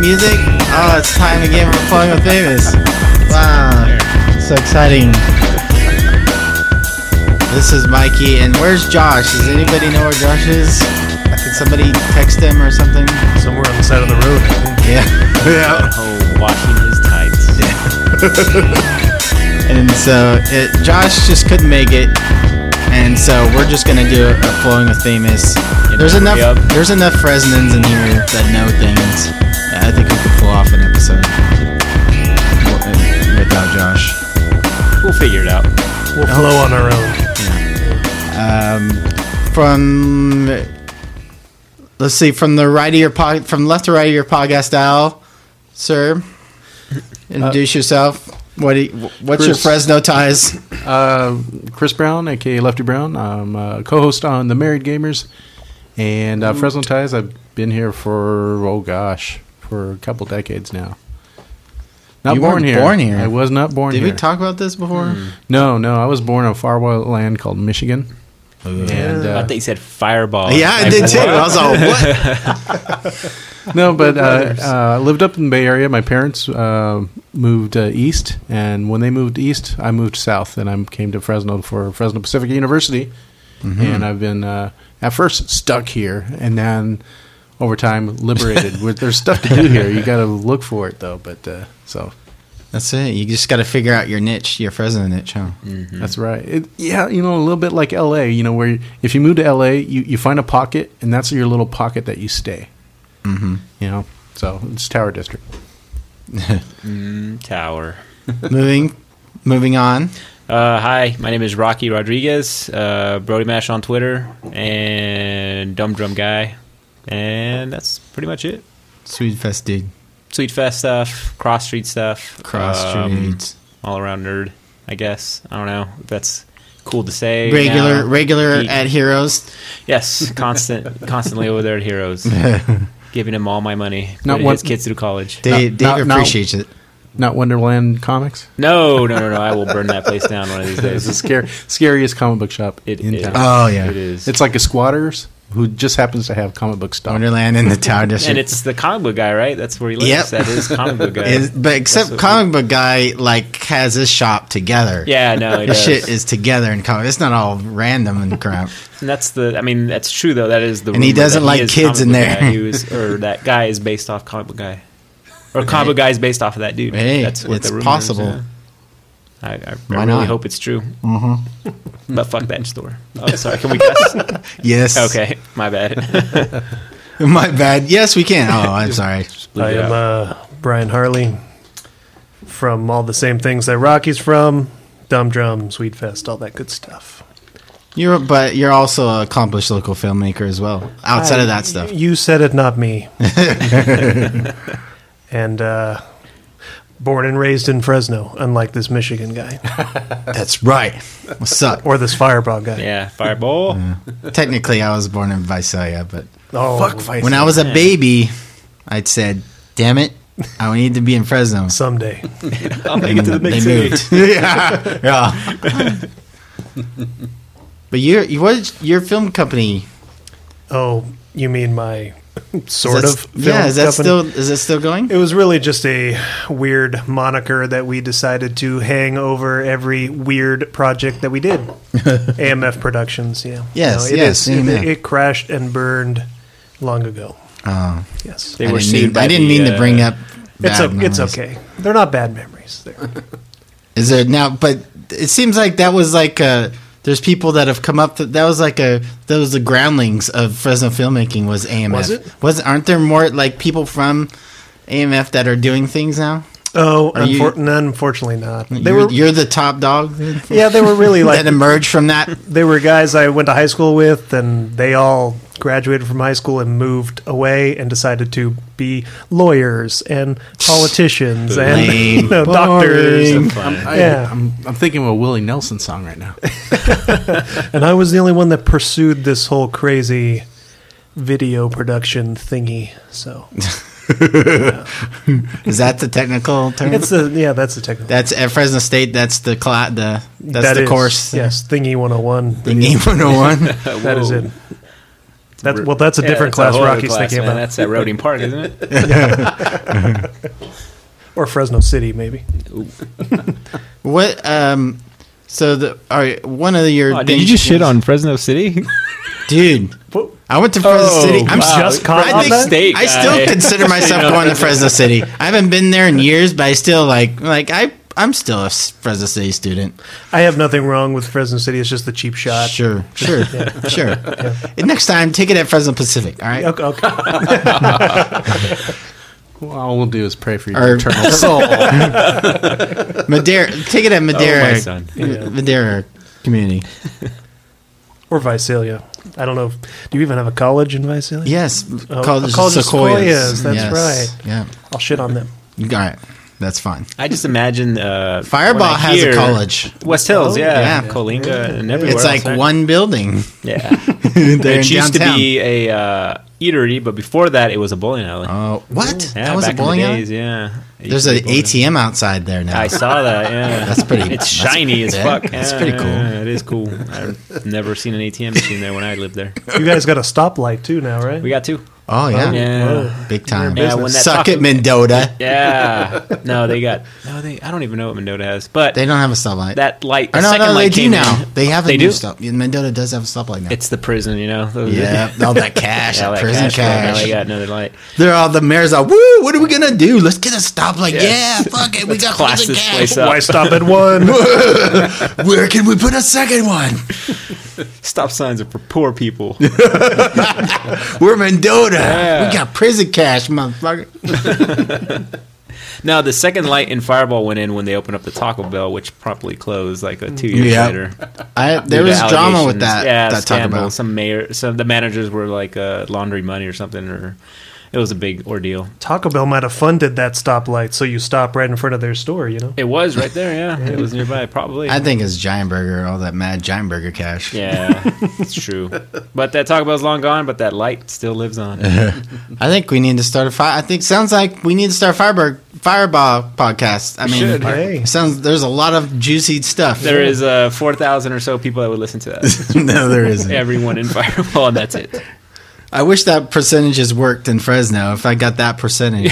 music? Oh, it's time again for Flowing with Famous. Wow, so exciting. This is Mikey, and where's Josh? Does anybody know where Josh is? Did somebody text him or something? Somewhere on the side of the road. Yeah. Washing his tights. And so Josh just couldn't make it, and so we're just gonna do a Flowing with Famous. There's enough Fresnans in here that know things. I think we could pull off an episode without Josh. We'll figure it out. We'll flow on our own. From the right of your from left to right of your podcast, Al, sir, introduce yourself. What's your Fresno ties? Chris Brown, aka Lefty Brown. I'm a co-host on The Married Gamers, and Fresno ties. I've been here for a couple decades now. Not born here. I was not born here. Did we talk about this before? No. I was born in a faraway land called Michigan. And, I thought you said Fireball. Yeah, I did too. I was all, what? No, but I lived up in the Bay Area. My parents moved east, and when they moved east, I moved south, and I came to Fresno for Fresno Pacific University. Mm-hmm. And I've been, at first, stuck here, and then over time, liberated. There's stuff to do here. You got to look for it, though. But so that's it. You just got to figure out your niche, your Fresno niche, huh? Mm-hmm. That's right. A little bit like L.A., where if you move to L.A., you find a pocket, and that's your little pocket that you stay. Mm-hmm. So it's Tower District. Tower. Moving on. Hi, my name is Rocky Rodriguez, Brody Mash on Twitter, and Dumb Drum Guy. And that's pretty much it. Sweet Fest dude. Sweet Fest stuff, Cross Street stuff. Cross Streets. All around nerd, I guess. I don't know if that's cool to say. Regular at Heroes. Yes, constantly over there at Heroes. Giving him all my money. Putting his kids through college. Dave appreciates it. Not Wonderland Comics? No. I will burn that place down one of these days. It's the scariest comic book shop in town. Oh, yeah. It is. It's like a Squatters who just happens to have comic book stuff. Wonderland in the Tower District. And it's the comic book guy, right? That's where he lives. Yep. That is comic book guy. But except comic book guy has his shop together. Yeah, no, the shit is together in comic. It's not all random and crap. And that's true though. That is the. And he doesn't like kids in there. That guy is based off comic book guy, or comic book guy is based off of that dude. Hey, that's what it's the rumor possible. Is, I really hope it's true. Mm-hmm. But fuck that store. Oh, sorry. Can we cuss? Yes. Okay. My bad. My bad. Yes, we can. Oh, I'm sorry. I am Brian Harley from all the same things that Rocky's from. Dumb Drum, Sweet Fest, all that good stuff. You're also an accomplished local filmmaker as well. Outside of that stuff. You said it, not me. And born and raised in Fresno, unlike this Michigan guy. That's right. What's up? Or this Fireball guy. Yeah, Fireball. Technically, I was born in Visalia, but fuck Visalia. When I was a baby, I'd said, "Damn it, I need to be in Fresno someday." I'll make it to the big city. Yeah. But your film company? Oh, you mean my sort of film is that company? is it still going? It was really just a weird moniker that we decided to hang over every weird project that we did. AMF Productions, yeah. Yes, it crashed and burned long ago. Oh, yes. I didn't mean to bring up. It's okay. They're not bad memories. Is there now? But it seems like that was like there's people that have come up that was the groundlings of Fresno filmmaking was AMF. Was it? Aren't there more like people from AMF that are doing things now? Oh, unfortunately not. You're the top dog. Yeah, they were really like that emerged from that. They were guys I went to high school with, and they all graduated from high school and moved away and decided to be lawyers and politicians and doctors. I'm thinking of a Willie Nelson song right now. And I was the only one that pursued this whole crazy video production thingy. So. Is that the technical term? That's the technical. That's at Fresno State. That's the course. Yes, Thingy 101. Thingy 101. That is it. That's a different class Rocky's thinking about. That's at Roding Park, isn't it? Or Fresno City, maybe. What? So all right, one of your. Did you just shit on Fresno City, dude? I went to Fresno City. I'm just caught on that. State I still consider myself going to Fresno City. I haven't been there in years, but I still I'm still a Fresno City student. I have nothing wrong with Fresno City. It's just the cheap shot. Sure. Yeah. Next time, take it at Fresno Pacific. All right. Okay. Well, all we'll do is pray for your eternal soul. Madeira. Take it at Madeira. Oh, my son. Madeira community. Or Visalia. I don't know. Do you even have a college in Visalia? Yes. College of Sequoias. That's yes. right. Yeah. I'll shit on them. All right. That's fine. I just imagine Fireball has a college. West Hills, yeah. Coalinga and everywhere. It's like else, right? one building. Yeah. It used to be a eatery, but before that, it was a bowling alley. Oh, what? Yeah, that was back a bowling in the alley? days, yeah. There's an ATM outside there now. I saw that, yeah. That's pretty. It's shiny as fuck. That's pretty cool. Yeah, it is cool. I've never seen an ATM machine there when I lived there. You guys got a stoplight too now, right? We got two. Oh, yeah. Yeah. Big time. Yeah, when that Suck it, Mendota. Yeah. No, I don't even know what Mendota has. But They don't have a stoplight. that light, the no, second they light do came now. in. They have a They new do? stop. Mendota does have a stoplight now. It's the prison, you know? Yeah, all that cash, all that prison Now cash. they got another light. They're all the mayor's like, woo, what are we going to do? Let's get a stoplight. Yeah. Yeah, fuck it. We got Class prison this cash. place up. Why stop at one? Where can we put a second one? Stop signs are for poor people. We're Mendota. Yeah. We got prison cash, motherfucker. No, the second light in Fireball went in when they opened up the Taco Bell, which promptly closed like 2 years Yep. later. There was drama with that. Yeah, that Taco scandal. Bell. Some the managers were like laundry money or something, or it was a big ordeal. Taco Bell might have funded that stoplight, so you stop right in front of their store. You know. It was right there. Yeah, it was nearby. Probably. I think it's Giant Burger, all that mad Giant Burger cash. Yeah, it's true. But that Taco Bell's long gone, but that light still lives on. I think we need to start a fire. I think sounds like we need to start a Fireball podcast. I mean, should. Hey. there's a lot of juicy stuff. There is 4,000 or so people that would listen to that. No, there isn't. Everyone in Fireball, and that's it. I wish that percentages worked in Fresno. If I got that percentage,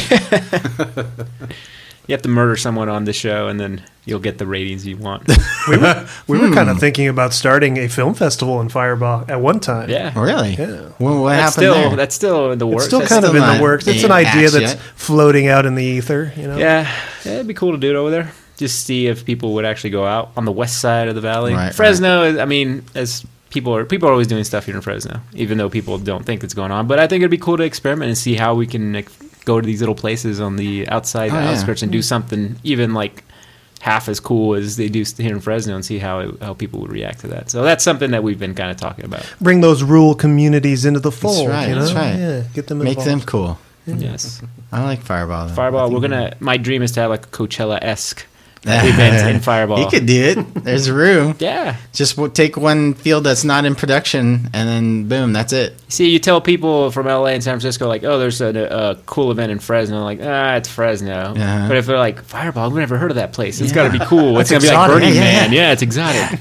You have to murder someone on the show, and then you'll get the ratings you want. We were kind of thinking about starting a film festival in Fireball at one time. Yeah. really? Yeah. Well, what That's happened there? That's still in the works. It's still That's kind of in not the works. It's an in idea acts that's yet. floating out in the ether. You know. Yeah, it'd be cool to do it over there. Just see if people would actually go out on the west side of the valley. Right, Fresno is, I mean, as people are always doing stuff here in Fresno, even though people don't think it's going on. But I think it'd be cool to experiment and see how we can go to these little places on the outside, the outskirts, and do something even like half as cool as they do here in Fresno, and see how people would react to that. So that's something that we've been kind of talking about. Bring those rural communities into the fold. right, You know? that's right. Yeah, get them Make involved. them cool. Yes, I like Fireball. Though. Fireball. My dream is to have like a Coachella-esque event in Fireball. You could do it. There's room. Yeah. Just take one field that's not in production, and then boom, that's it. See, you tell people from LA and San Francisco, like, oh, there's a cool event in Fresno. Like, it's Fresno. Uh-huh. But if they're like, Fireball, I've never heard of that place. It's Yeah. got to be cool. It's going to be like exotic. Burning Yeah, Man. yeah. Yeah, it's exotic.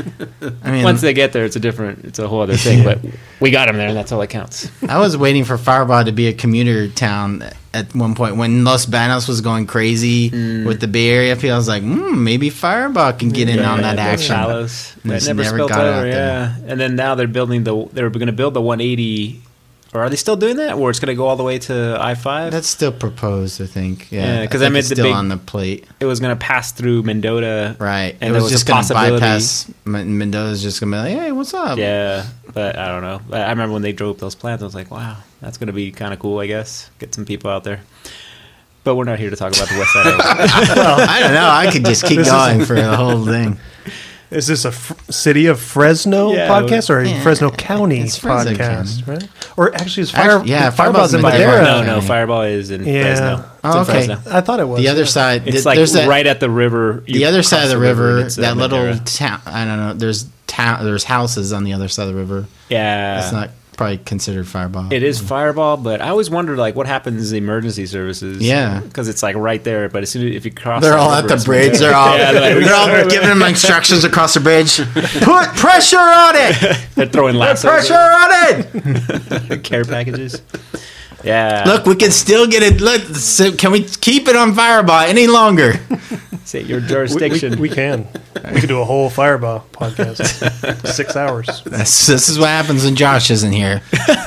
I mean, Once they get there, it's a whole other thing. But we got them there, and that's all that counts. I was waiting for Fireball to be a commuter town at one point when Los Banos was going crazy with the Bay Area. I was like, maybe Fireball can get in on that Those action. Shallows. And That it's never never spilled got out over, there. yeah. And then now they're going to build the 180, or are they still doing that? Or it's going to go all the way to I-5? That's still proposed, I think. Yeah, Yeah, 'cause I I think made it's the still big- on the plate. It was going to pass through Mendota. Right. And it there was was just a going to possibility. bypass Mendoza's just going to be like, hey, what's up? Yeah, but I don't know. I remember when they drove up those plans, I was like, wow, that's going to be kind of cool, I guess. Get some people out there. But we're not here to talk about the West Side. I don't know. I could just keep going for the whole thing. Is this a City of Fresno Yeah, podcast or a yeah, Fresno County it's Fresno podcast, right? Or actually, it's Fireball's in in Madera. Madera. No, Fireball is in Yeah. Fresno. It's Oh, in okay. Fresno. I thought it was The other side, It's like there's that, right at the river. You the other side of cross the river, and it's, that little Madera. town. I don't know. There's houses on the other side of the river. Yeah. It's not probably considered Fireball. It is Fireball, but I always wondered like what happens in emergency services. Yeah, because it's like right there. But as soon as if you cross, they're all at the bridge. They're all giving them instructions across the bridge. Put pressure on it. They're throwing lassos. Put pressure on it. Care packages. Yeah. Look, we can still get it. Look, so can we keep it on Fireball any longer? Say your jurisdiction. We can. We could do a whole Fireball podcast. 6 hours. This is what happens when Josh isn't here.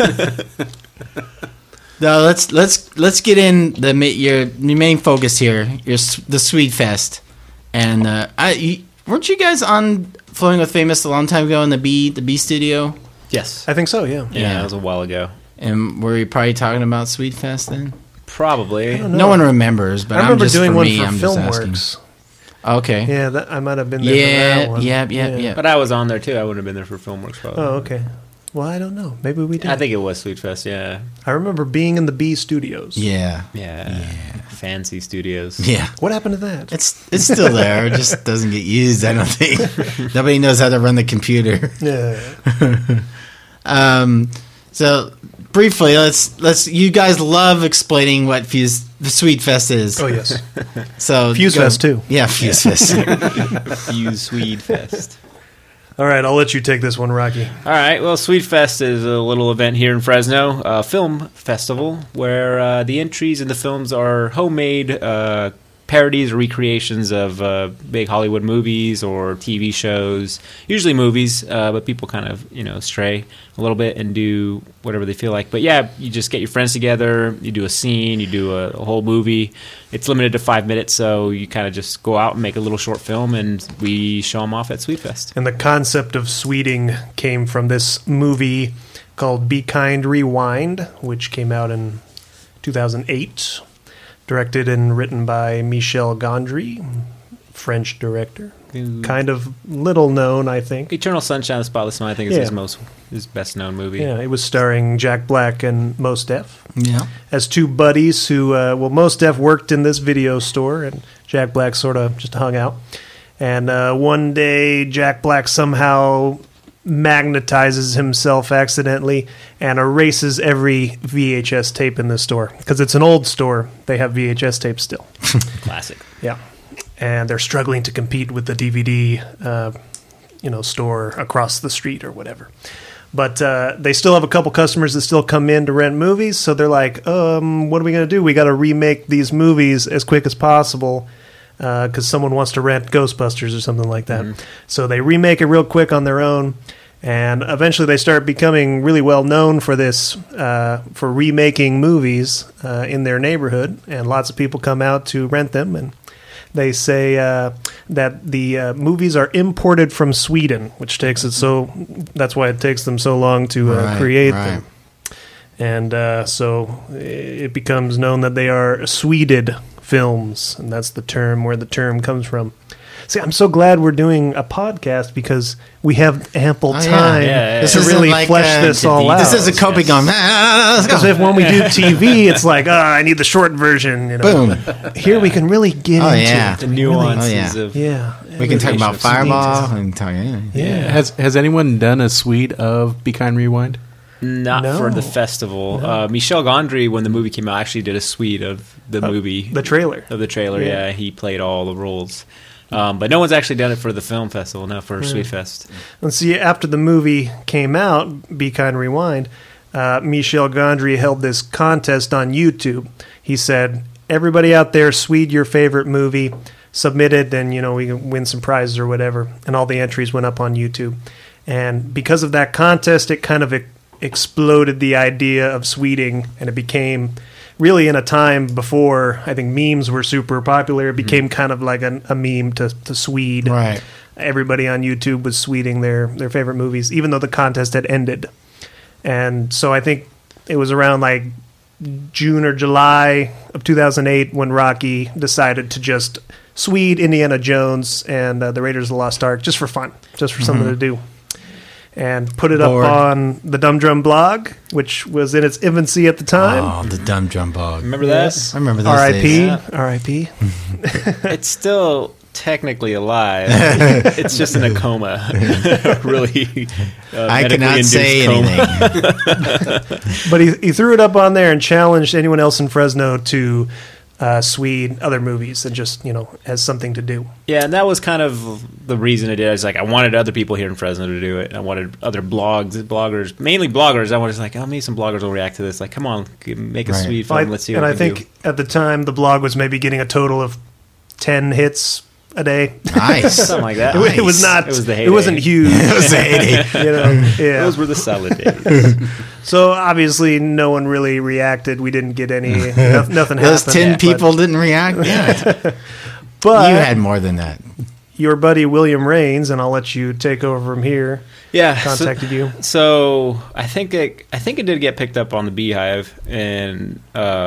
No, let's get in your main focus here. The Swede Fest, and weren't you guys on Flowing with Famous a long time ago in the B studio? Yes, I think so. Yeah, that was a while ago. And were you probably talking about Swede Fest then? Probably. No one remembers, but I remember doing for one me, for I'm FilmWorks. Okay. Yeah, I might have been there for that one. Yeah. But I was on there too. I wouldn't have been there for FilmWorks probably. Oh, okay. Well, I don't know. Maybe we did. I think it was Swede Fest, yeah. I remember being in the B studios. Yeah. Fancy studios. Yeah. What happened to that? It's still there. It just doesn't get used, I don't think. Nobody knows how to run the computer. Yeah. So briefly, let's. You guys love explaining what the Swede Fest is. Oh yes. So Fuse Fest too. Yeah, Fuse Fest. Fuse Swede Fest. All right, I'll let you take this one, Rocky. All right. Well, Swede Fest is a little event here in Fresno, a film festival where the entries in the films are homemade parodies or recreations of big Hollywood movies or TV shows. Usually movies, but people kind of stray a little bit and do whatever they feel like. But yeah, you just get your friends together, you do a scene, you do a whole movie. It's limited to 5 minutes, so you kind of just go out and make a little short film, and we show them off at Swede Fest. And the concept of Sweding came from this movie called Be Kind, Rewind, which came out in 2008. Directed and written by Michel Gondry, French director. Kind of little known, I think. Eternal Sunshine of the Spotless Mind, I think, is his best known movie. Yeah, it was starring Jack Black and Mos Def. Yeah. As two buddies who, Mos Def worked in this video store, and Jack Black sort of just hung out. And one day, Jack Black somehow magnetizes himself accidentally and erases every VHS tape in the store because it's an old store. They have VHS tapes still. Classic. Yeah, and they're struggling to compete with the DVD, store across the street or whatever. But they still have a couple customers that still come in to rent movies. So they're like, what are we going to do? We got to remake these movies as quick as possible. Because someone wants to rent Ghostbusters or something like that. Mm-hmm. So they remake it real quick on their own, and eventually they start becoming really well known for this, for remaking movies in their neighborhood, and lots of people come out to rent them, and they say that the movies are imported from Sweden, which takes it that's why it takes them so long to create them. And so it becomes known that they are Sweded films, and that's the term where the term comes from. See, I'm so glad we're doing a podcast because we have ample time to really flesh this all out. This is a coping on. Because if when we do TV, it's like, I need the short version. Boom. Here we can really get into the nuances of. Yeah. We can talk about Fireball. We can talk. Has anyone done a Swede of Be Kind, Rewind? Not for the festival. No. Michel Gondry, when the movie came out, actually did a Swede of the movie. The trailer. Of the trailer, yeah. He played all the roles. But no one's actually done it for the film festival, not for Swede Fest. And see, after the movie came out, Be Kind, Rewind, Michel Gondry held this contest on YouTube. He said, everybody out there, Swede your favorite movie, submit it, and we can win some prizes or whatever. And all the entries went up on YouTube. And because of that contest, it kind of exploded the idea of Sweding, and it became really in a time before I think memes were super popular. It became kind of like a meme to Swede. Right. Everybody on YouTube was Sweding their favorite movies, even though the contest had ended. And so I think it was around like June or July of 2008 when Rocky decided to just Swede Indiana Jones and the Raiders of the Lost Ark just for fun, just for something to do. And put it up on the Dumb Drum blog, which was in its infancy at the time. Oh, the Dumb Drum blog. Remember that? I remember those days. R.I.P. It's still technically alive. It's just in a coma. Really, I cannot say anything. But he threw it up on there and challenged anyone else in Fresno to Swede other movies and just, as something to do. Yeah, and that was kind of the reason I did. I was like, I wanted other people here in Fresno to do it. I wanted other bloggers, mainly bloggers. I was like, maybe some bloggers will react to this. Like, come on, make a Swede film. Let's see what we can do. And I think at the time, the blog was maybe getting a total of 10 hits a day. Nice. Something like that. It was not. It was the heyday. It wasn't huge. It was the heyday. Yeah. Those were the solid days. So obviously, no one really reacted. We didn't get any. Nothing happened. Those 10 people didn't react. Yeah. But you had more than that. Your buddy William Raines, and I'll let you take over from here. Yeah, contacted you. So I think it did get picked up on the Beehive, and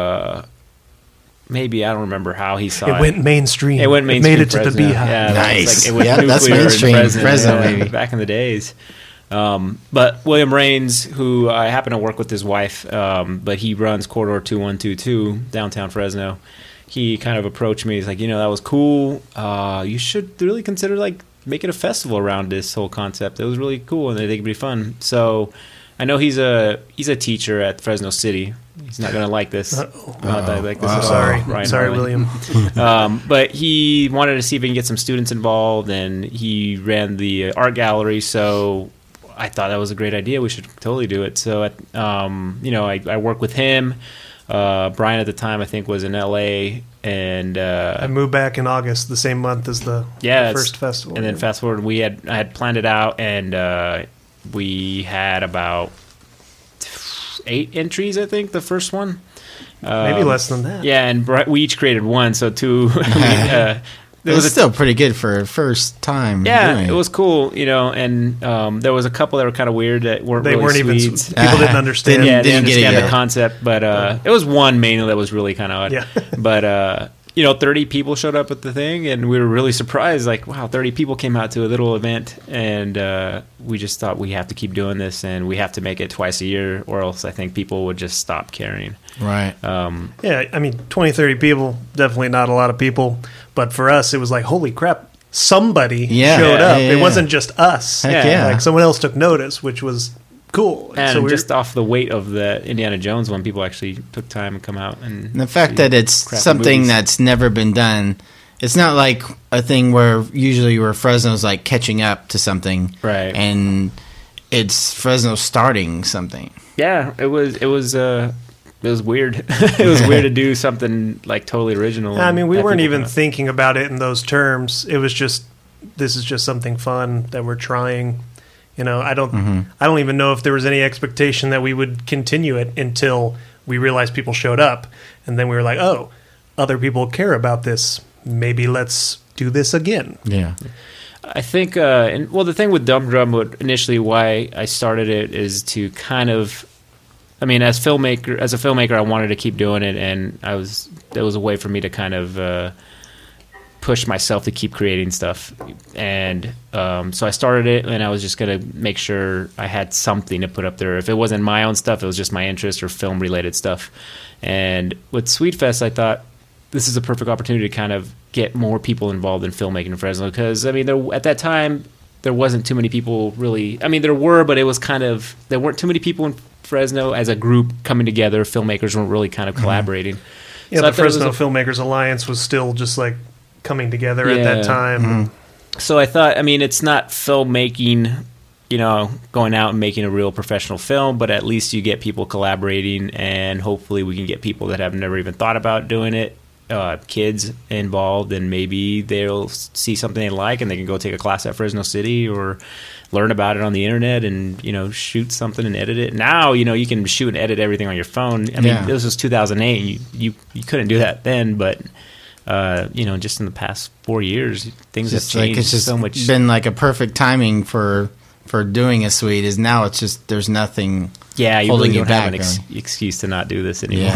maybe I don't remember how he saw it. It went mainstream. It made it to the Beehive. Yeah, nice. It went that's mainstream. Fresno, maybe. Back in the days. But William Raines, who I happen to work with his wife, but he runs Corridor 2122 downtown Fresno. He kind of approached me. He's like, that was cool. You should really consider making a festival around this whole concept. It was really cool, and I think it'd be fun. So I know he's a teacher at Fresno City. He's not going to like this. Sorry, William. But he wanted to see if he can get some students involved, and he ran the art gallery. So I thought that was a great idea. We should totally do it. So, I work with him. Brian at the time, I think, was in LA, and I moved back in August, the same month as the first festival. And then fast forward, I had planned it out, and we had about 8 entries, I think, the first one. Maybe less than that. Yeah, and we each created one, so 2. It was still pretty good for a first time. Yeah, it was cool, and there was a couple that were kind of weird that weren't Swedes. People didn't understand. They didn't understand the concept, but it was one mainly that was really kind of odd. Yeah. But 30 people showed up at the thing, and we were really surprised. Like, wow, 30 people came out to a little event, and we just thought we have to keep doing this, and we have to make it twice a year, or else I think people would just stop caring. Right. 20, 30 people, definitely not a lot of people, but for us, it was like, holy crap, somebody showed up. It wasn't just us. Heck yeah. Like, someone else took notice, which was cool. And so just off the weight of the Indiana Jones one, people actually took time and come out. And the fact that it's something that's never been done, it's not like a thing where Fresno's like catching up to something. Right. And it's Fresno starting something. Yeah, it was weird. It was weird to do something like totally original. I mean, we weren't even thinking about it in those terms. It was just, this is just something fun that we're trying. I don't even know if there was any expectation that we would continue it until we realized people showed up, and then we were like, oh, other people care about this. Maybe let's do this again. Yeah. I think, the thing with Dumb Drum, initially why I started it is to kind of, as a filmmaker, I wanted to keep doing it, and that was a way for me to kind of push myself to keep creating stuff. And so I started it, and I was just going to make sure I had something to put up there. If it wasn't my own stuff, it was just my interest or film-related stuff. And with SwedeFest, I thought this is a perfect opportunity to kind of get more people involved in filmmaking in Fresno, because, at that time, there wasn't too many people really. There were, but it was kind of, there weren't too many people in Fresno as a group coming together. Filmmakers weren't really kind of collaborating. Yeah, so the Fresno Filmmakers Alliance was still just like coming together at that time. Mm-hmm. So I thought, it's not filmmaking, going out and making a real professional film, but at least you get people collaborating, and hopefully we can get people that have never even thought about doing it, kids involved, and maybe they'll see something they like and they can go take a class at Fresno City or learn about it on the internet and, shoot something and edit it. Now, you can shoot and edit everything on your phone. This was 2008. You couldn't do that then, but just in the past 4 years, things have changed so much. It's been like a perfect timing for doing a Swede. Is now it's just there's nothing. Yeah, you holding really don't back, have an excuse to not do this anymore.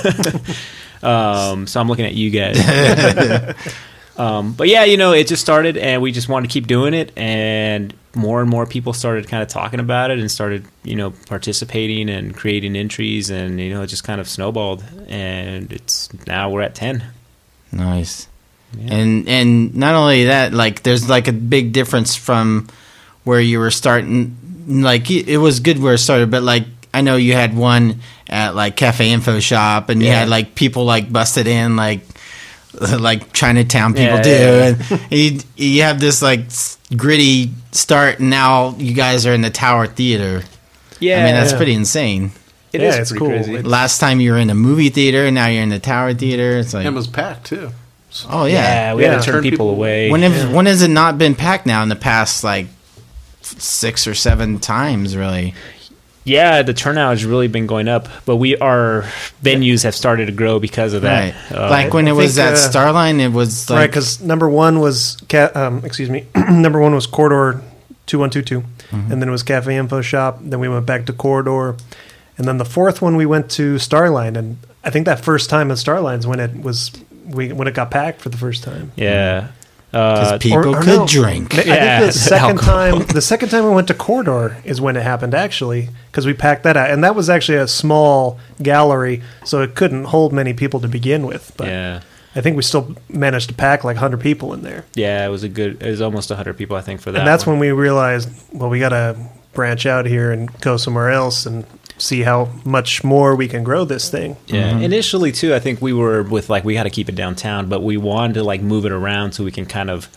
Yeah. So I'm looking at you guys. But yeah, it just started, and we just wanted to keep doing it, and more people started kind of talking about it and started, participating and creating entries, and it just kind of snowballed, and now we're at 10. Nice. Yeah. And not only that, like there's like a big difference from where you were starting. Like it was good where it started, but like I know you had one at like Cafe Info Shop, and you had like people like busted in like Chinatown people do, and you have this like gritty start, and now you guys are in the Tower Theater. Yeah, I mean that's pretty insane. It's cool. Crazy. Last time you were in a movie theater, and now you're in the Tower Theater. It's like it was packed too. Oh yeah, we had to turn people away. When has it not been packed now in the past like 6 or 7 times really? Yeah, the turnout has really been going up, but our venues have started to grow because of that. Right. Like when it was at Starline, it was like... Right, because number one was number one was Corridor 2122, and then it was Cafe Info Shop. Then we went back to Corridor, and then the fourth one we went to Starline, and I think that first time at Starline's when it got packed for the first time. Yeah. Because people could drink. I think the second time we went to Corridor is when it happened, actually, because we packed that out. And that was actually a small gallery, so it couldn't hold many people to begin with. But I think we still managed to pack like 100 people in there. Yeah, it was almost 100 people, I think, for that. And that's when we realized, well, we got to branch out here and go somewhere else and see how much more we can grow this thing. Yeah. Initially too, I think we were with like we got to keep it downtown, but we wanted to like move it around so we can kind of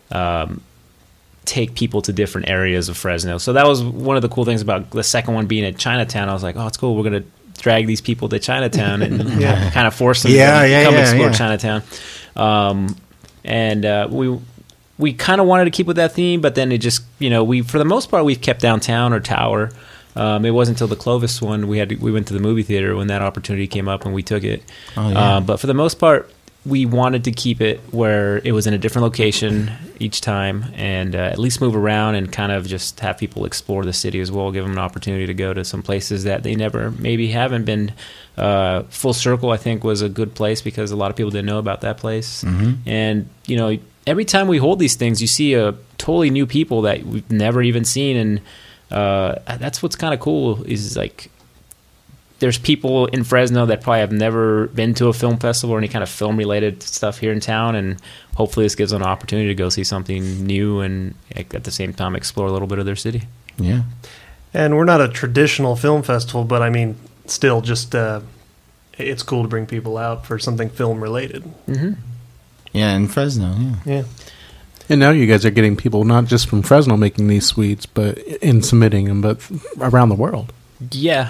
take people to different areas of Fresno. So that was one of the cool things about the second one being at Chinatown. I was like, oh, it's cool. We're gonna drag these people to Chinatown and kind of force them to come explore Chinatown. We kind of wanted to keep with that theme, but then it just we for the most part we've kept downtown or Tower. It wasn't until the Clovis one we went to the movie theater when that opportunity came up and we took it. But for the most part, we wanted to keep it where it was in a different location each time, and at least move around and kind of just have people explore the city as well. Give them an opportunity to go to some places that they never maybe haven't been. Full Circle, I think, was a good place because a lot of people didn't know about that place. And every time we hold these things, you see a totally new people that we've never even seen, and that's what's kind of cool is like there's people in Fresno that probably have never been to a film festival or any kind of film related stuff here in town, and hopefully this gives them an opportunity to go see something new and at the same time explore a little bit of their city. Yeah. And we're not a traditional film festival, but I mean still just it's cool to bring people out for something film related. Yeah, in Fresno. Yeah. And now you guys are getting people not just from Fresno making these sweets, but in submitting them, but around the world. Yeah.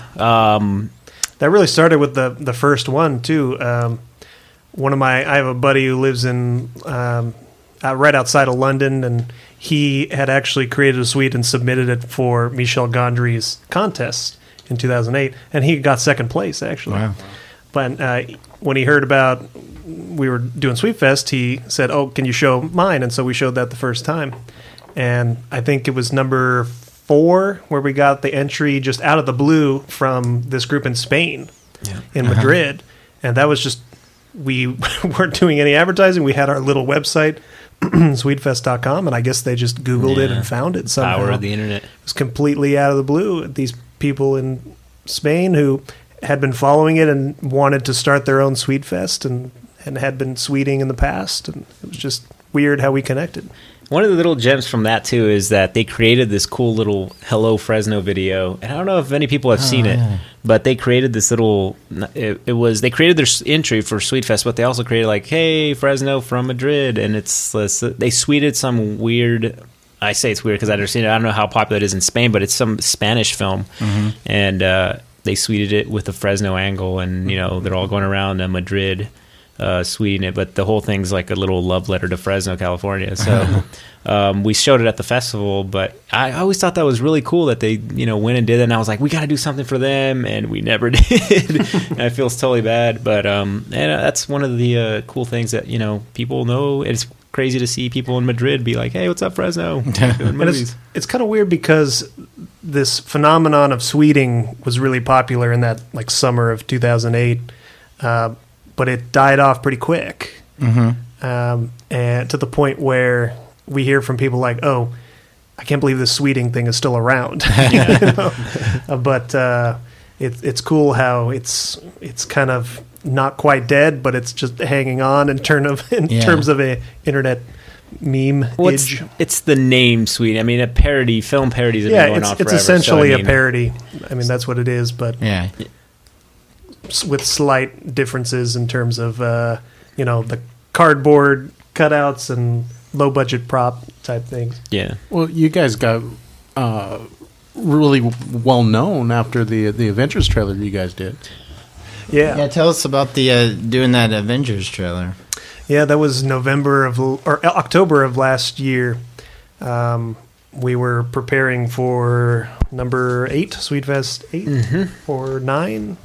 That really started with the first one, too. I have a buddy who lives in right outside of London, and he had actually created a sweet and submitted it for Michel Gondry's contest in 2008, and he got second place, actually. Wow. But when he heard about we were doing Sweet Fest, he said, "Oh, can you show mine?" And so we showed that the first time, and I think it was number 4 where we got the entry just out of the blue from this group in Spain, in Madrid, and that was just we weren't doing any advertising. We had our little website, sweetfest.com, and I guess they just Googled it and found it somehow. Power of the internet. It was completely out of the blue. These people in Spain who had been following it and wanted to start their own Sweet Fest and had been sweeting in the past, and it was just weird how we connected. One of the little gems from that too is that they created this cool little Hello Fresno video, and I don't know if many people have seen it, but they created this little. They created their entry for Sweet Fest, but they also created like, "Hey Fresno from Madrid," and they sweeted some weird. I say it's weird because I don't know how popular it is in Spain, but it's some Spanish film, and they sweeted it with a Fresno angle, and they're all going around Madrid. Sweeting it, but the whole thing's like a little love letter to Fresno, California. So we showed it at the festival, but I always thought that was really cool that they went and did it, and I was like, we got to do something for them, and we never did. And I feel totally bad, but and that's one of the cool things that people know. It's crazy to see people in Madrid be like, hey, what's up, Fresno? Doing movies. It's kind of weird because this phenomenon of sweeting was really popular in that like summer of 2008, but it died off pretty quick, and to the point where we hear from people like, "Oh, I can't believe this sweeting thing is still around." But it's cool how it's kind of not quite dead, but it's just hanging on in terms of a internet meme. It's the name Sweet. I mean, film parodies have been going on forever. It's essentially a parody. I mean, that's what it is, but with slight differences in terms of the cardboard cutouts and low budget prop type things. Yeah. Well, you guys got really well known after the Avengers trailer you guys did. Yeah. Tell us about the doing that Avengers trailer. Yeah, that was October of last year. We were preparing for number 8, Sweetfest 8 or 9.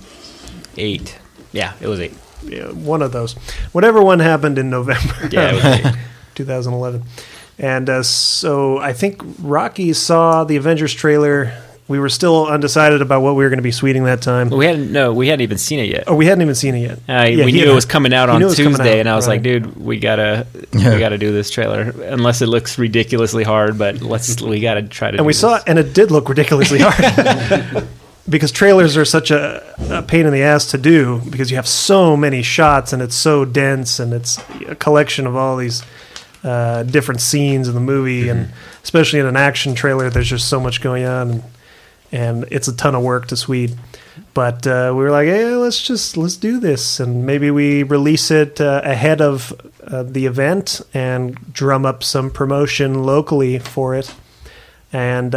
8. Yeah, it was 8. Yeah, one of those. Whatever one happened in November. Yeah, it was 8. 2011. And so I think Rocky saw the Avengers trailer. We were still undecided about what we were going to be sweeting that time. We hadn't even seen it yet. Oh, we hadn't even seen it yet. We knew it was coming out on Tuesday, and I was like, dude, we gotta do this trailer, unless it looks ridiculously hard. But we gotta try to. And we saw it, and it did look ridiculously hard. Because trailers are such a pain in the ass to do, because you have so many shots, and it's so dense, and it's a collection of all these different scenes in the movie, and especially in an action trailer, there's just so much going on. And it's a ton of work to sweet. But we were like, hey, let's do this. And maybe we release it ahead of the event and drum up some promotion locally for it. And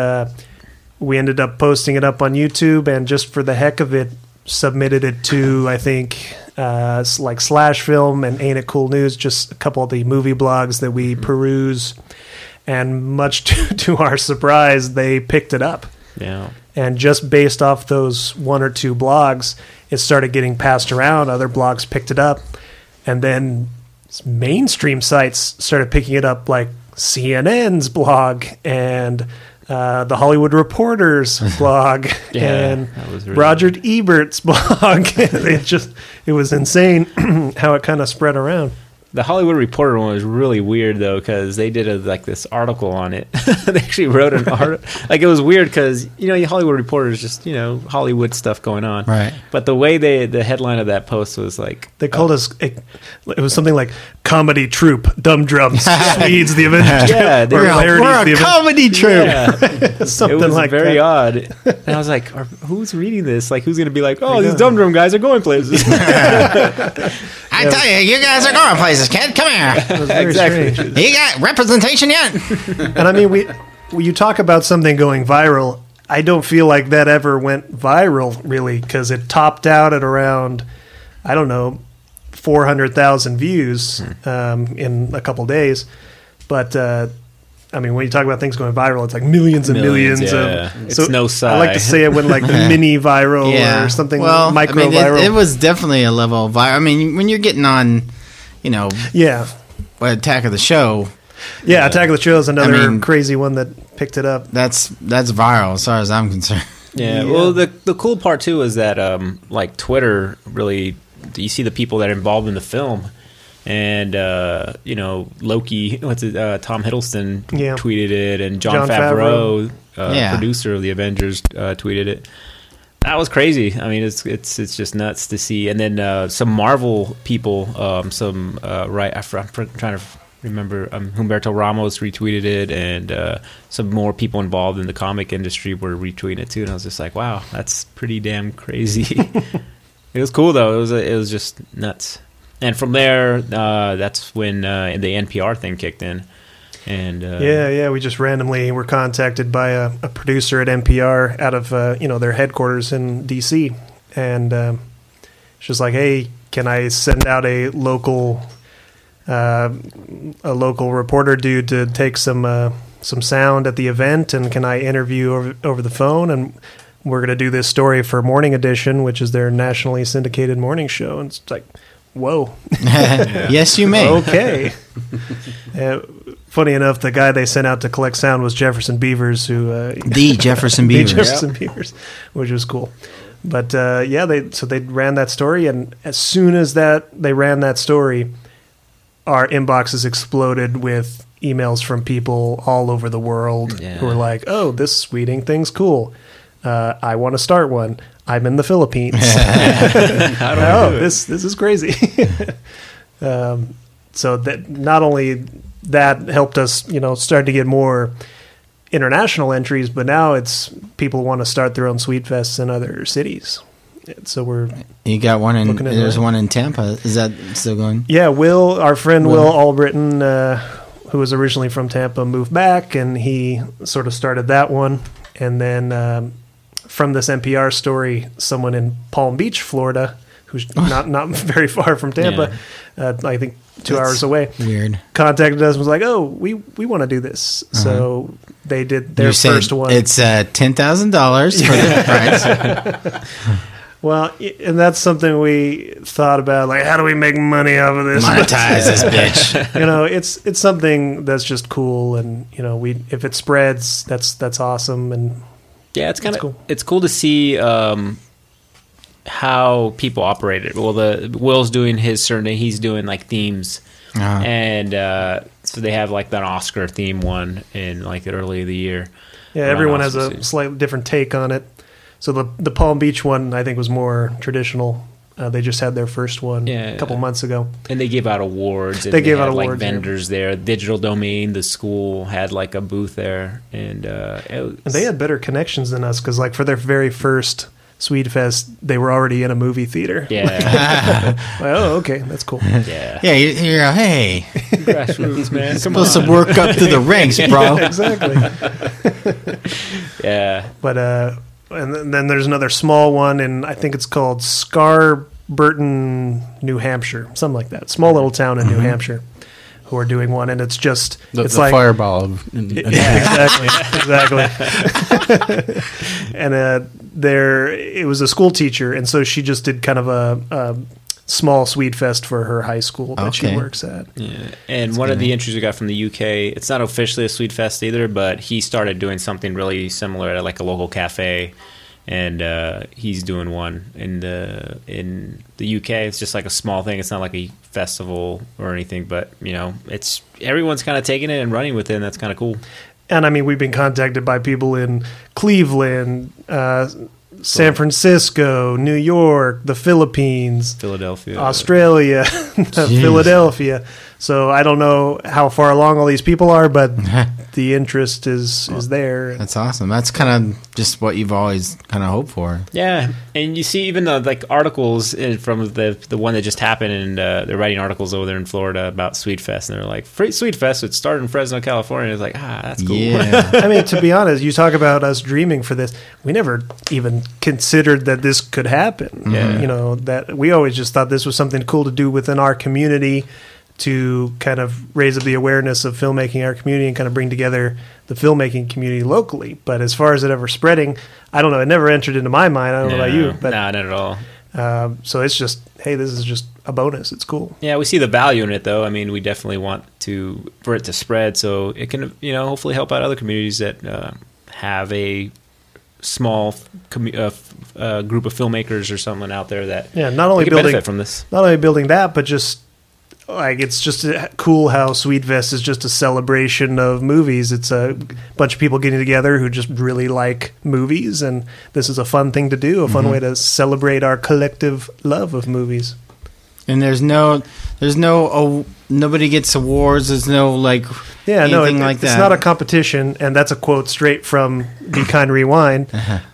we ended up posting it up on YouTube, and just for the heck of it, submitted it to, I think, like Slash Film and Ain't It Cool News, just a couple of the movie blogs that we peruse. And much to our surprise, they picked it up. Yeah. And just based off those 1 or 2 blogs, it started getting passed around. Other blogs picked it up. And then mainstream sites started picking it up, like CNN's blog and the Hollywood Reporter's blog and Roger Ebert's blog. It was insane how it kind of spread around. The Hollywood Reporter one was really weird, though, because they did this article on it. They actually wrote an article. Like, it was weird because, the Hollywood Reporter is just, Hollywood stuff going on. Right. But the way the headline of that post was like... They called us... It was something like, comedy troupe, Dumb Drums, Swedes, the Avengers. Yeah. We're a comedy troupe. Yeah. Something it was like very that. odd. And I was like, who's reading this? Like, who's going to be like, oh, these Dumb Drum guys are going places. I tell you guys are going places, kid. Come here. Exactly. Strange. You got representation yet? And I mean, when you talk about something going viral, I don't feel like that ever went viral, really, because it topped out at around, 400,000 views in a couple days. But, when you talk about things going viral, it's like millions and millions. It's no sigh. I like to say it went like mini viral or something micro viral. It was definitely a level of viral. I mean, when you're getting on, Attack of the Show. Yeah, Attack of the Show is another crazy one that picked it up. That's viral as far as I'm concerned. Yeah. Well, the cool part too is that Twitter really, you see the people that are involved in the film. And Loki, Tom Hiddleston tweeted it, and Jon Favreau, producer of the Avengers, tweeted it. That was crazy. I mean, it's just nuts to see. And then some Marvel people, I'm trying to remember, Humberto Ramos retweeted it, and some more people involved in the comic industry were retweeting it too. And I was just like, wow, that's pretty damn crazy. It was cool though. It was just nuts. And from there, that's when the NPR thing kicked in. And we just randomly were contacted by a producer at NPR out of their headquarters in DC, and she's like, "Hey, can I send out a local reporter dude to take some sound at the event, and can I interview over the phone?" And we're going to do this story for Morning Edition, which is their nationally syndicated morning show. And it's like, whoa. Yes, you may. Okay. Funny enough, the guy they sent out to collect sound was Jefferson Beavers, who the Jefferson Beavers, Beavers, which was cool. But they ran that story, and as soon as they ran that story, our inboxes exploded with emails from people all over the world who were like, "Oh, this Sweeting thing's cool. I want to start one. I'm in the Philippines. This is crazy. So that not only that helped us, start to get more international entries, but now it's people want to start their own Sweet Fests in other cities. So you got one in there's one in Tampa. Is that still going? Yeah, our friend Will Albritton, who was originally from Tampa, moved back, and he sort of started that one. And then from this NPR story, someone in Palm Beach, Florida, who's not very far from Tampa, I think 2 hours away, contacted us and was like, "Oh, we want to do this." So they did their first one. It's $10,000 for the price. Well, and that's something we thought about, like, how do we make money off of this? Monetize this bitch. It's something that's just cool, and if it spreads, that's awesome, and yeah, it's kind of cool. It's cool to see how people operate it. Well, Will's doing his certain, he's doing like themes, and so they have like that Oscar theme one in like early of the year. Yeah, everyone has a slightly different take on it. So the Palm Beach one, I think, was more traditional. They just had their first one a couple months ago. And they gave out awards. And they gave out awards, like vendors there. Digital Domain, the school, had like a booth there. And they had better connections than us because, like, for their very first Sweet Fest, they were already in a movie theater. Yeah. Oh, okay. That's cool. Yeah. Yeah, you're hey. Grassroots, man. Supposed to work up to the ranks, bro. Exactly. Yeah. But, and then there's another small one, and I think it's called Scarburton, New Hampshire, something like that. Small little town in New Hampshire, who are doing one, and it's just it's like Fireball. Exactly. And it was a school teacher, and so she just did kind of a small Sweet Fest for her high school that she works at. Yeah, and one of the entries we got from the UK, it's not officially a Sweet Fest either, but he started doing something really similar at like a local cafe, and he's doing one in the UK. It's just like a small thing. It's not like a festival or anything, but it's everyone's kind of taking it and running with it, and that's kind of cool. And I mean, we've been contacted by people in Cleveland, San Francisco, New York, the Philippines, Philadelphia, Australia, Philadelphia. So I don't know how far along all these people are, but the interest is there. That's awesome. That's kind of just what you've always kind of hoped for. Yeah, and you see even the like articles from the one that just happened, and they're writing articles over there in Florida about Sweet Fest, and they're like, Sweet Fest would start in Fresno, California. It's like, that's cool. Yeah. I mean, to be honest, you talk about us dreaming for this. We never even considered that this could happen. Yeah. That we always just thought this was something cool to do within our community, to kind of raise up the awareness of filmmaking in our community and kind of bring together the filmmaking community locally. But as far as it ever spreading, I don't know. It never entered into my mind. I don't know about you. But, not at all. So it's just, hey, this is just a bonus. It's cool. Yeah, we see the value in it, though. I mean, we definitely want for it to spread so it can, hopefully help out other communities that have a small group of filmmakers or someone out there that not only benefit from this. Not only building that, but just like it's just cool how Sweet Fest is just a celebration of movies. It's a bunch of people getting together who just really like movies, and this is a fun thing to do, a fun way to celebrate our collective love of movies. And there's no nobody gets awards. There's no like anything like that. It's not a competition, and that's a quote straight from Be Kind Rewind.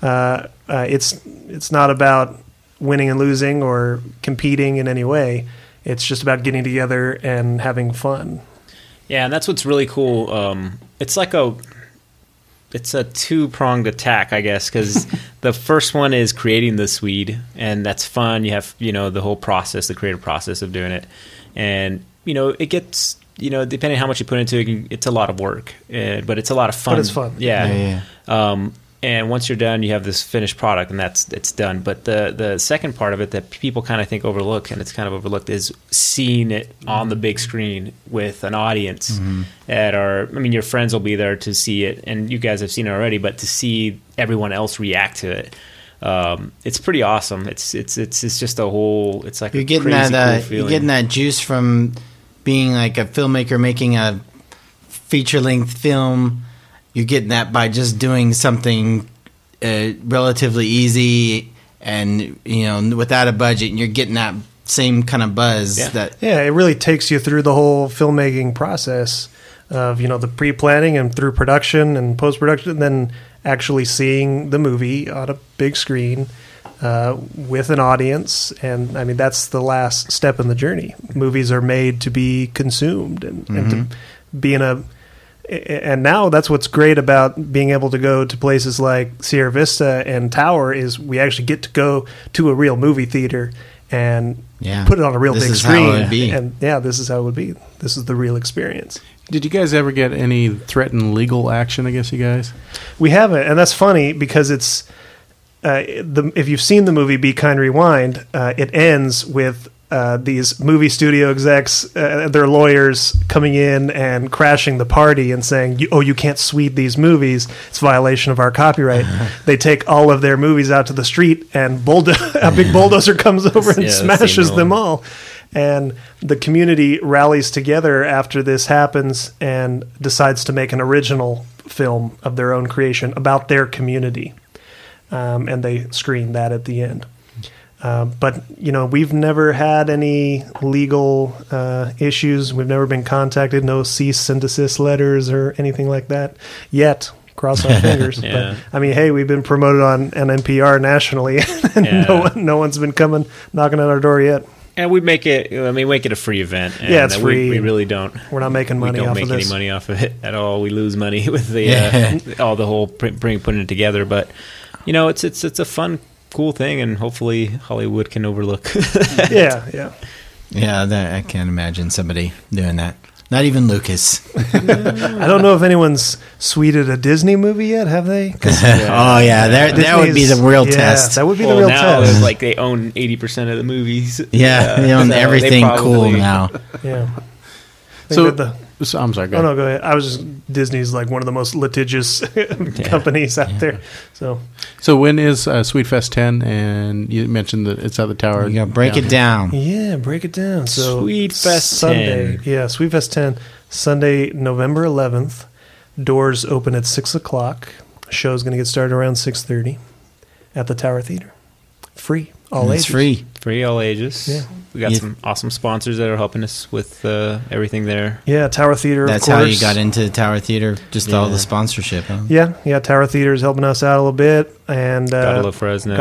It's not about winning and losing or competing in any way. It's just about getting together and having fun. Yeah, and that's what's really cool. It's a two-pronged attack, I guess, because the first one is creating the Swede, and that's fun. You have, the whole process, the creative process of doing it. And, it gets, depending on how much you put into it, it's a lot of work, but it's a lot of fun. But it's fun. Yeah. And once you're done, you have this finished product, and it's done. But the second part of it that people kind of think overlook, and it's kind of overlooked, is seeing it on the big screen with an audience your friends will be there to see it, and you guys have seen it already, but to see everyone else react to it, it's pretty awesome. It's just a whole. It's like you're getting crazy that cool feeling. You're getting that juice from being like a filmmaker making a feature-length film. You're getting that by just doing something relatively easy and without a budget, and you're getting that same kind of buzz. It really takes you through the whole filmmaking process of the pre-planning and through production and post-production, and then actually seeing the movie on a big screen with an audience. And I mean, that's the last step in the journey. Movies are made to be consumed and to be and now that's what's great about being able to go to places like Sierra Vista and Tower is we actually get to go to a real movie theater and put it on a real big screen. And this is how it would be. This is the real experience. Did you guys ever get any threatened legal action against you guys? We haven't, and that's funny because it's if you've seen the movie Be Kind Rewind, it ends with these movie studio execs, their lawyers coming in and crashing the party and saying, you can't suite these movies. It's a violation of our copyright. They take all of their movies out to the street and a big bulldozer comes over and smashes them all. And the community rallies together after this happens and decides to make an original film of their own creation about their community. And they screen that at the end. But, we've never had any legal issues. We've never been contacted, no cease and desist letters or anything like that yet. Cross our fingers. But, I mean, hey, we've been promoted on NPR nationally, and no one's been coming knocking on our door yet. And we make it a free event. And it's free. We really don't. We're not making money off of this. We don't make any money off of it at all. We lose money with the all the whole putting it together. But, it's a fun, cool thing, and hopefully Hollywood can overlook that. I can't imagine somebody doing that. Not even Lucas. I don't know if anyone's suited a Disney movie yet, have they? That would be the real test. That would be the real test. It's like they own 80% of the movies. They own everything cool now. Yeah. So I'm sorry. Go ahead. I was just Disney's like one of the most litigious companies out there. So when is Sweet Fest 10? And you mentioned that it's at the Tower. You gotta break it down. Yeah, break it down. So Sweet Fest Sunday. 10. Yeah, Sweet Fest 10, Sunday, November 11th. Doors open at 6:00. Show's going to get started around 6:30 at the Tower Theater. Free. All ages. It's free all ages. Yeah. We got some awesome sponsors that are helping us with everything there. Yeah, Tower Theater, That's of course. how you got into the Tower Theater, just all the sponsorship. Huh? Yeah, Tower Theater is helping us out a little bit. And Gotta Love Fresno.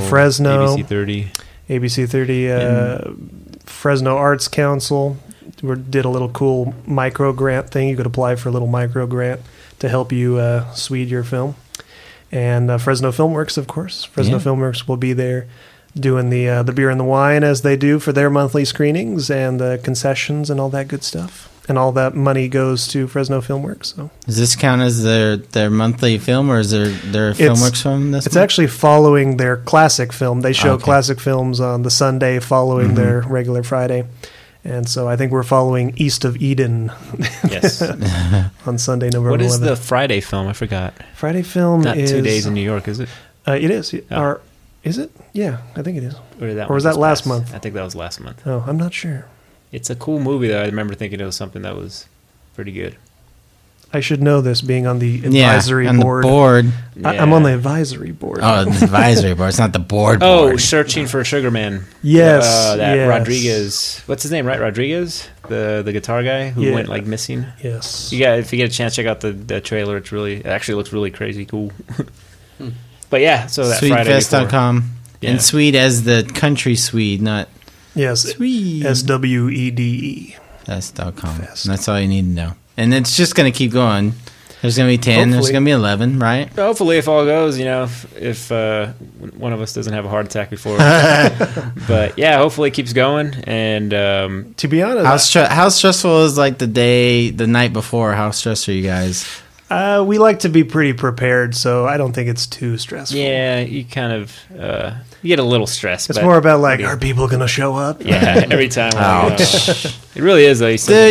ABC 30, Fresno Arts Council. We did a little cool micro grant thing. You could apply for a little micro grant to help you suite your film. And Fresno Filmworks, of course. Fresno Filmworks will be there doing the beer and the wine as they do for their monthly screenings and the concessions and all that good stuff. And all that money goes to Fresno Filmworks. So. Does this count as their monthly film, or is their Filmworks film this month? Actually following their classic film. They show classic films on the Sunday following their regular Friday. And so I think we're following East of Eden on Sunday, November 11th. What is the Friday film? I forgot. Friday film Not is... 2 Days in New York, is it? It is. Or is it? Yeah, I think it is. Or was that last month? I think that was last month. Oh, I'm not sure. It's a cool movie, though. I remember thinking it was something that was pretty good. I should know this, being on the advisory board. The board. I'm on the advisory board. Oh, the advisory board. It's not the board. Searching for Sugar Man. Yes. Rodriguez. What's his name, right? Rodriguez? The guitar guy who went, missing? Yes. If you get a chance, check out the trailer. It actually looks really crazy cool. But yeah, so that Friday before. Sweetfest.com. And Swede as the country Swede, not... Yes. Swede. SWEDE. That's.com. That's all you need to know. And it's just going to keep going. There's going to be 10. There's going to be 11, right? Hopefully, if all goes, if one of us doesn't have a heart attack before. But yeah, hopefully it keeps going. And to be honest, how stressful is the night before? How stressed are you guys? We like to be pretty prepared, so I don't think it's too stressful. Yeah, you kind of you get a little stressed. It's more about are people going to show up? Yeah, every time. It really is.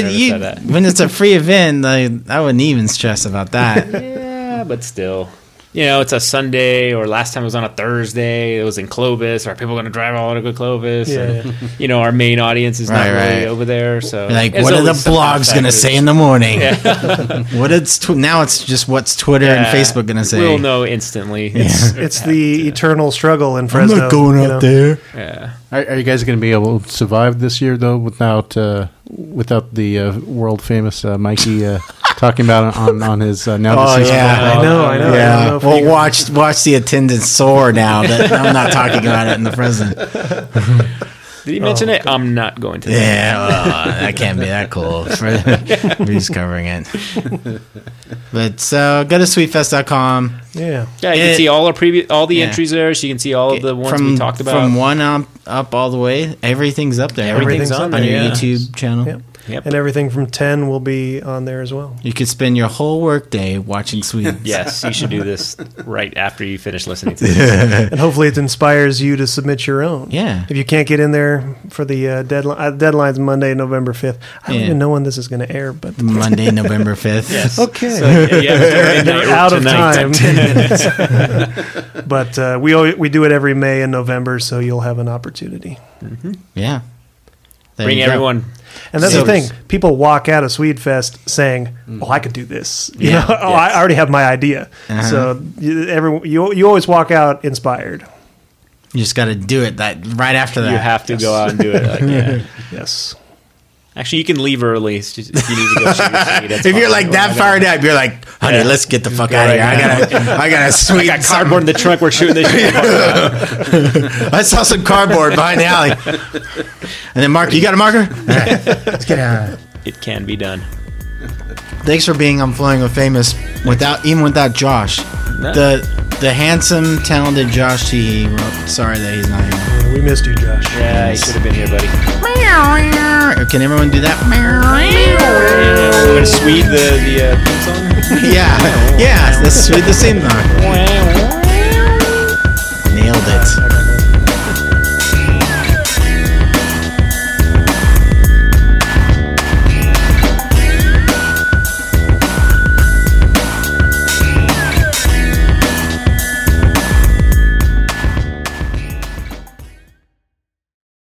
When it's a free event, I wouldn't even stress about that. Yeah, but still. it's a Sunday, or last time it was on a Thursday. It was in Clovis. Are people going to drive all over to Clovis? Yeah. And, our main audience is not really over there. So, like, what are the blogs going to say in the morning? Yeah. Now it's just what's Twitter and Facebook going to say. We'll know instantly. It's the eternal struggle in Fresno. I'm not going out there. Yeah. Are you guys going to be able to survive this year though, without the world famous Mikey talking about it on his now? Oh yeah, I know. Yeah, well, watch the attendance soar now that I'm not talking about it in the present. Did he mention it? I'm not going to. Yeah, that can't be that cool. He's covering it. But so go to sweetfest.com. Yeah, you can see all the entries there. So you can see all of the ones we talked about. From one up all the way, everything's up there. Everything's on your YouTube channel. Yep. And everything from 10 will be on there as well. You could spend your whole work day watching Swedes. Yes, you should do this right after you finish listening to this. And hopefully it inspires you to submit your own. Yeah. If you can't get in there for the deadline's Monday, November 5th. I don't even know when this is going to air, but Monday, November 5th. Yes. Okay. So, you're out of time. 10 minutes. But we do it every May and November, so you'll have an opportunity. Mm-hmm. Yeah. Bring everyone. And that's the thing. People walk out of Swedefest saying, "Oh, I could do this." I already have my idea. Uh-huh. So you always walk out inspired. You just got to do it right after that. You have to go out and do it. Yes. Actually, you can leave early if you need to go shoot. If you're like that fired up, you're like, honey, let's get the fuck out of here. I got a sweet. I got cardboard in the trunk. We're shooting this shit. I saw some cardboard behind the alley. And then, Mark, you got a marker? All right, let's get out. It can be done. Thanks for being on Flowing with Famous without Josh. No. The handsome, talented Josh T. Sorry that he's not here. We missed you, Josh. Yeah, he should have been here, buddy. Can everyone do that? Want to Swede the theme song? Yeah, let's Swede the theme song. Nailed it.